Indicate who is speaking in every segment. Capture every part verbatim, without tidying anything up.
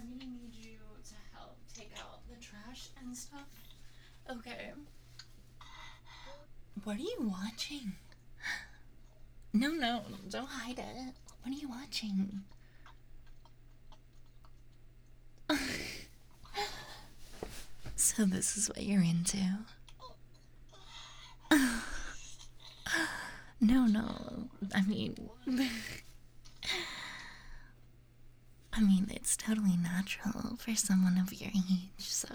Speaker 1: I'm gonna need you to help take out the trash and stuff. Okay. What are you watching? No, no, don't hide it. What are you watching? So this is what you're into? No, no. I mean... I mean, it's totally natural for someone of your age, so...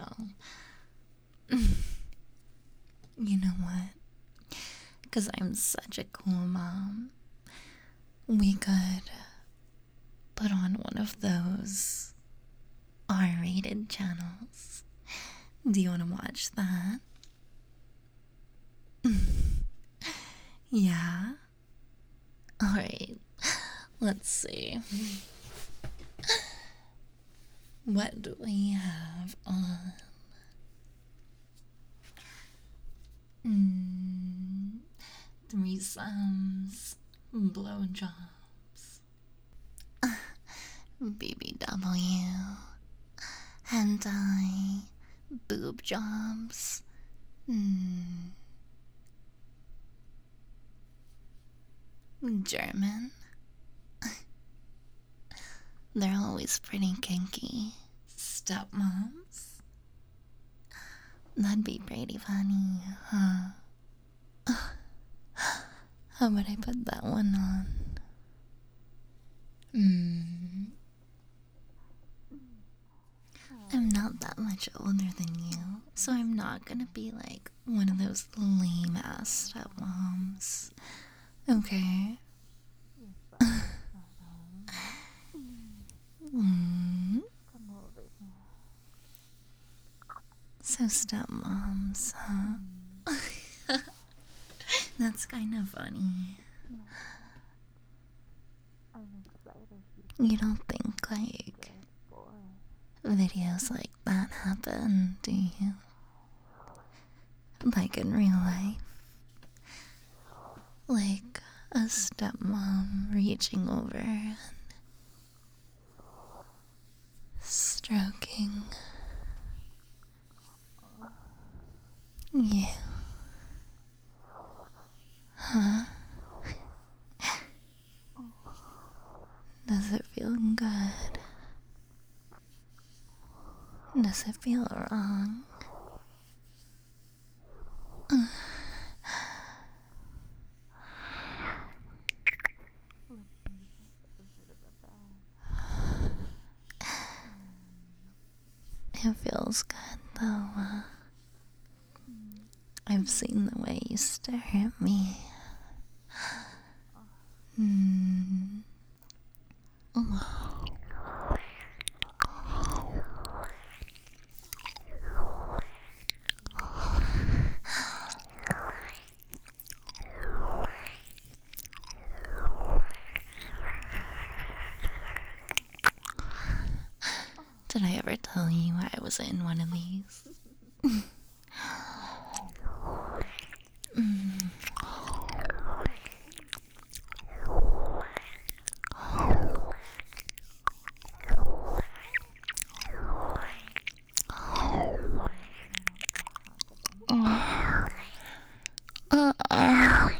Speaker 1: You know what? Because I'm such a cool mom, we could put on one of those R-rated channels. Do you want to watch that? Yeah? Alright, let's see. What do we have on? Mm, threesomes, blowjobs, B B W, hentai, boob jobs, mm, German. They're always pretty kinky. Stepmoms. That'd be pretty funny, huh? How would I put that one on? Hmm. I'm not that much older than you, so I'm not gonna be like one of those lame ass stepmoms. Okay? Mm. So stepmoms, huh? That's kind of funny. You don't think like videos like that happen, do you? Like in real life? Like a stepmom reaching over and stroking you. Huh? Does it feel good? Does it feel wrong? It feels good though. Uh, I've seen the way you stare at me. Mm. Did I ever tell you I was in one of these? Mm. Uh, uh.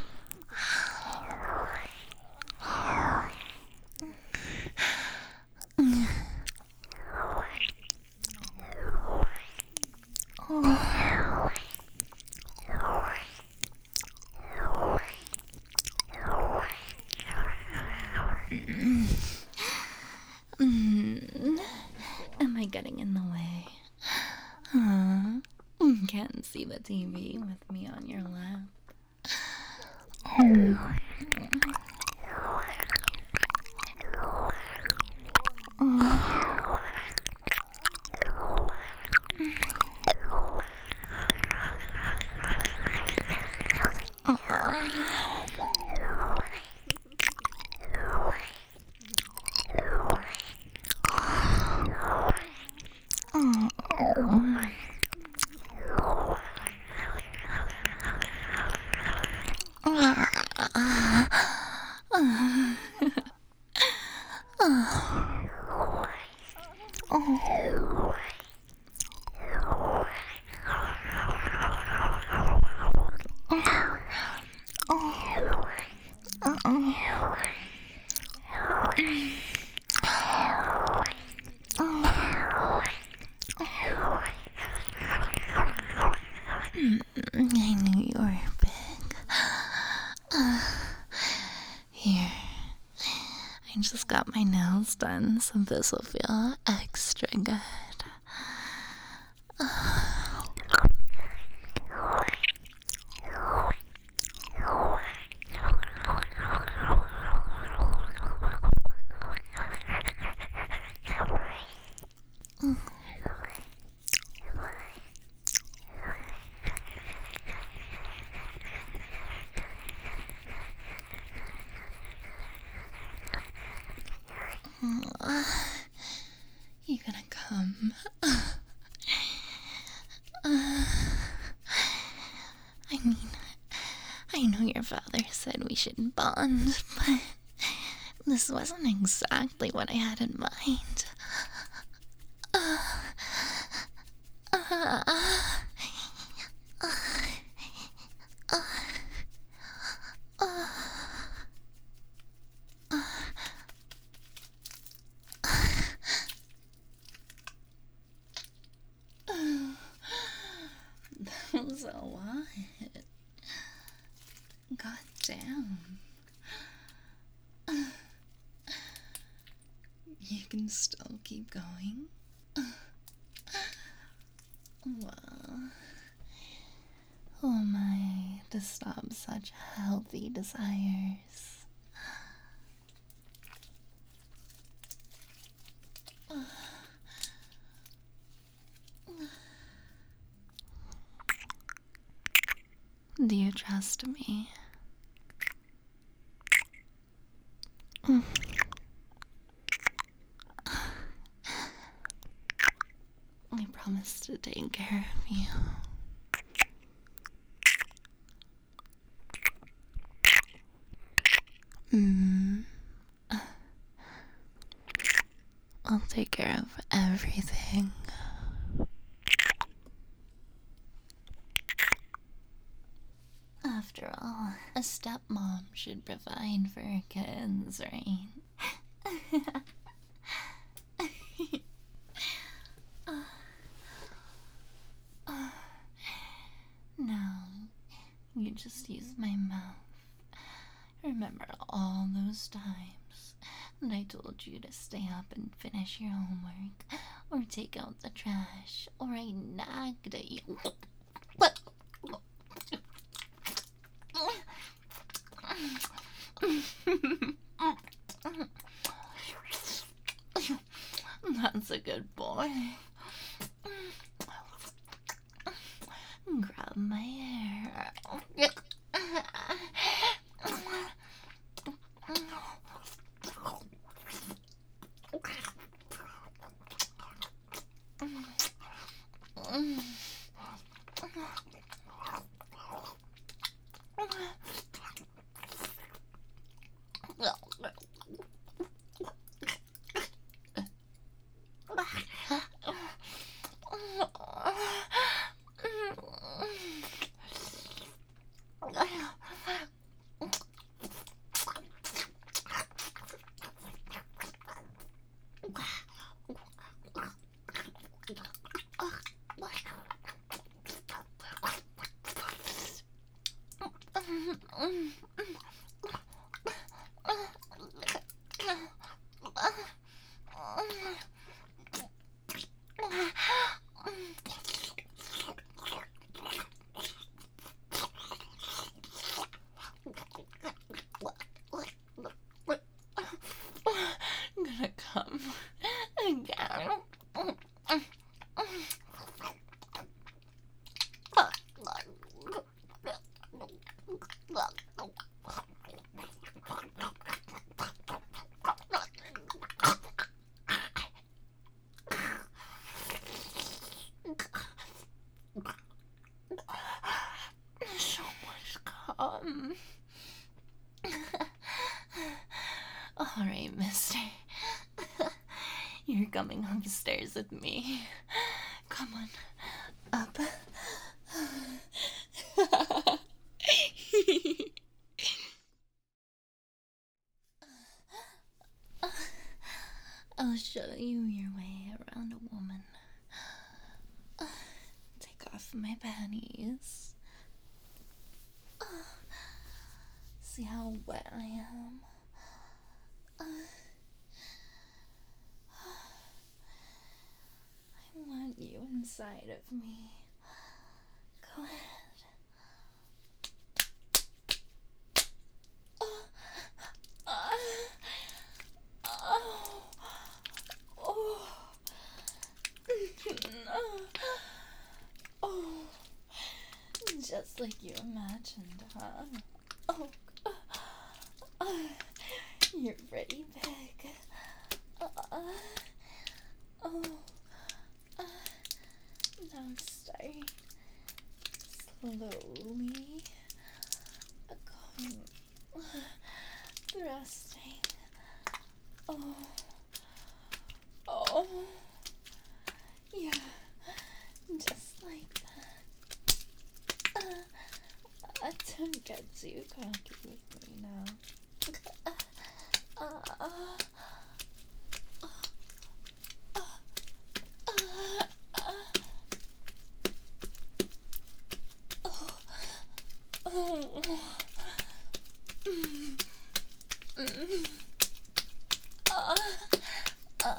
Speaker 1: Mm. Am I getting in the way? Huh? Can't see the T V with me on your lap. Oh. Oh. I knew you were big. Uh, here. I just got my nails done, so this will feel extra good. You gonna come? Uh, I mean, I know your father said we should bond, but this wasn't exactly what I had in mind. Uh, uh, uh, uh, uh, That was a lot. God damn. You can still keep going? Well, who am I to stop such healthy desires? Do you trust me? Mm. I promise to take care of you. Mm. I'll take care of everything. After all, a stepmom should provide for her kids, right? Now, you just use my mouth. Remember all those times that I told you to stay up and finish your homework, or take out the trash, or I nagged at you. That's a good boy. Grab my hair. I'm gonna come again. So much cum. Alright, mister. You're coming upstairs with me. Come on. Up. I'll show you your way around a woman. Take off my panties. see how wet I am? Uh, I want you inside of me. Go ahead. Uh, uh, oh, oh, oh, just like you imagined, huh? Oh, uh, uh, you're pretty big. Uh, uh, oh, uh, now start slowly going, uh, thrusting. Oh, oh, yeah, just like that. Uh, uh, don't get too cocky with me now. Uh, uh, uh, uh, uh, uh, oh, oh, mm, mm, uh, uh,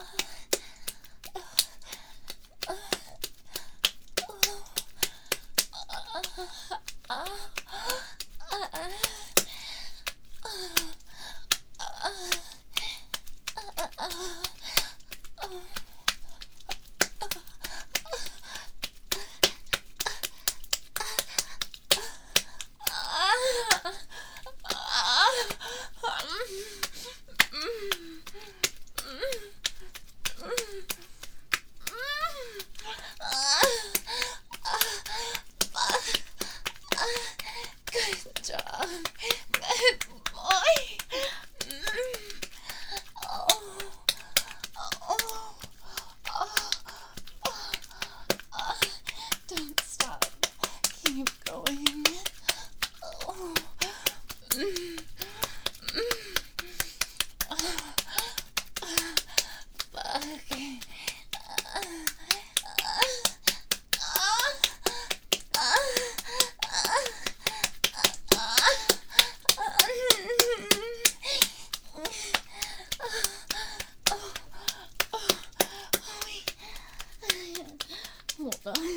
Speaker 1: good job. Good boy. Oh, oh, oh, oh. Don't stop. Keep going. Oh. Mm. Okay. Hold on.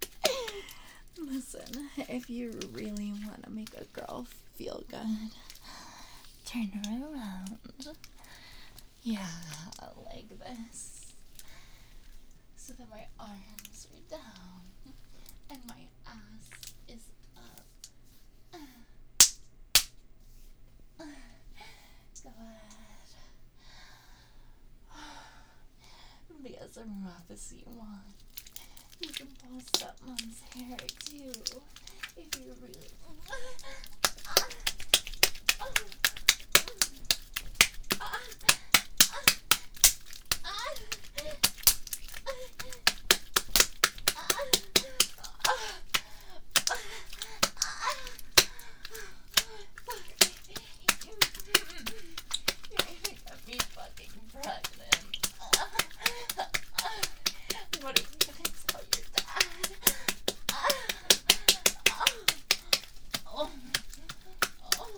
Speaker 1: Listen, if you really want to make a girl feel good, turn her around. Yeah, like this. So that my arms are down and my ass is up. Go ahead. Be as rough as you want. You can pull stepmom's hair too, if you really want. You're gonna get me fucking pregnant. What are you gonna tell your dad? Oh. Oh.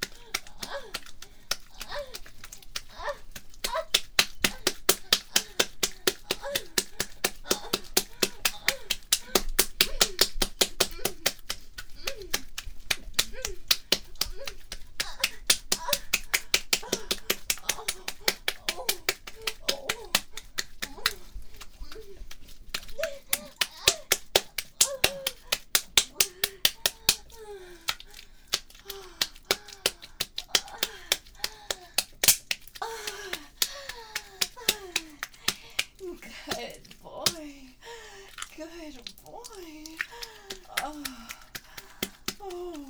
Speaker 1: Good boy. Good boy. Oh. Oh.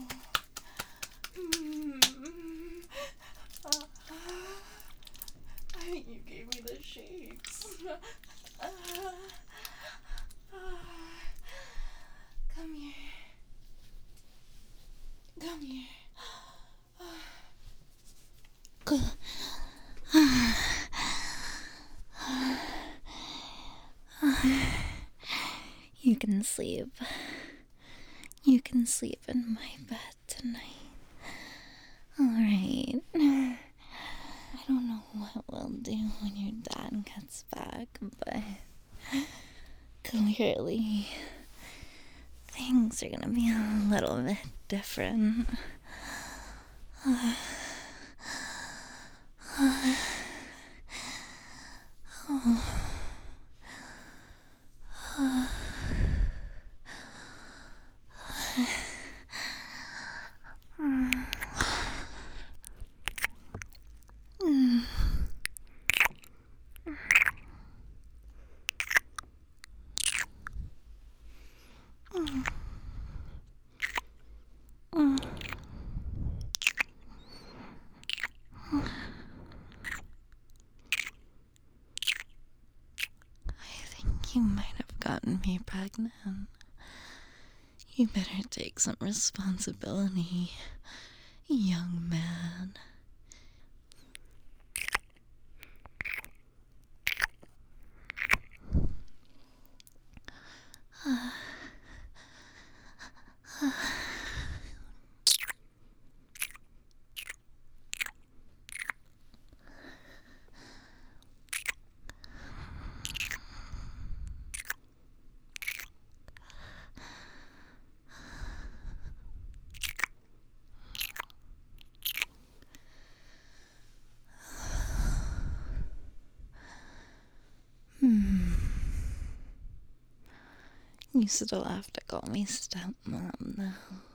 Speaker 1: Mm. Uh, I think you gave me the shakes. Uh, uh, come here. Come here. You can sleep. You can sleep in my bed tonight. Alright. I don't know what we'll do when your dad gets back, but clearly things are gonna be a little bit different. You might have gotten me pregnant. You better take some responsibility, young man. Hmm. You still have to call me stepmom, though.